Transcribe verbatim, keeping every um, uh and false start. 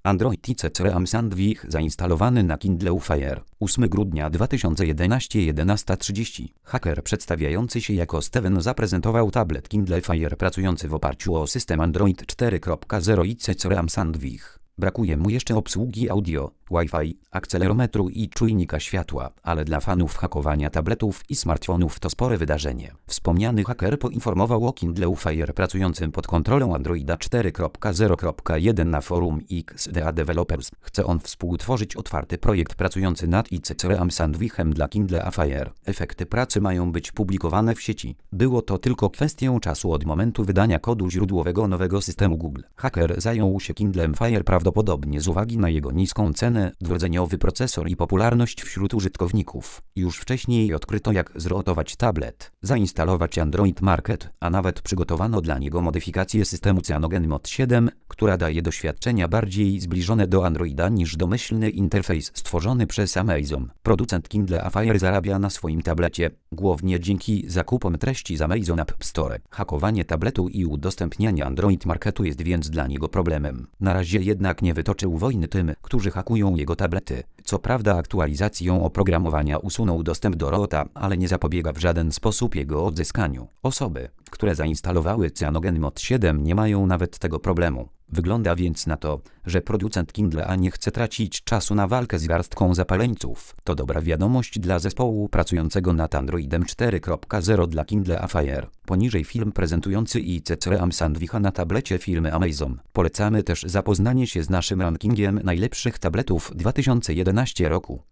Android I C C RAM Sandwich zainstalowany na Kindle Fire. ósmego grudnia dwa tysiące jedenastego, jedenasta trzydzieści. Haker przedstawiający się jako Steven zaprezentował tablet Kindle Fire pracujący w oparciu o system Android cztery kropka zero i C C RAM Sandwich. Brakuje mu jeszcze obsługi audio, Wi-Fi, akcelerometru i czujnika światła, ale dla fanów hakowania tabletów i smartfonów to spore wydarzenie. Wspomniany haker poinformował o Kindle Fire pracującym pod kontrolą Androida cztery kropka zero kropka jeden na forum X D A Developers. Chce on współtworzyć otwarty projekt pracujący nad I C C RAM Sandwichem dla Kindle Fire. Efekty pracy mają być publikowane w sieci. Było to tylko kwestią czasu od momentu wydania kodu źródłowego nowego systemu Google. Haker zajął się Kindlem Fire prawdopodobnie z uwagi na jego niską cenę, dwurdzeniowy procesor i popularność wśród użytkowników. Już wcześniej odkryto, jak zrotować tablet, zainstalować Android Market, a nawet przygotowano dla niego modyfikację systemu CyanogenMod siedem, która daje doświadczenia bardziej zbliżone do Androida niż domyślny interfejs stworzony przez Amazon. Producent Kindle Fire zarabia na swoim tablecie, głównie dzięki zakupom treści z Amazon App Store. Hakowanie tabletu i udostępnianie Android Marketu jest więc dla niego problemem. Na razie jednak nie wytoczył wojny tym, którzy hakują jego tablety. Co prawda aktualizacją oprogramowania usunął dostęp do rota, ale nie zapobiega w żaden sposób jego odzyskaniu. Osoby, które zainstalowały CyanogenMod siedem, nie mają nawet tego problemu. Wygląda więc na to, że producent Kindle nie chce tracić czasu na walkę z garstką zapaleńców. To dobra wiadomość dla zespołu pracującego nad Androidem cztery kropka zero dla Kindle Fire. Poniżej film prezentujący I C C RAM Sandwicha na tablecie firmy Amazon. Polecamy też zapoznanie się z naszym rankingiem najlepszych tabletów dwa tysiące jedenastego roku.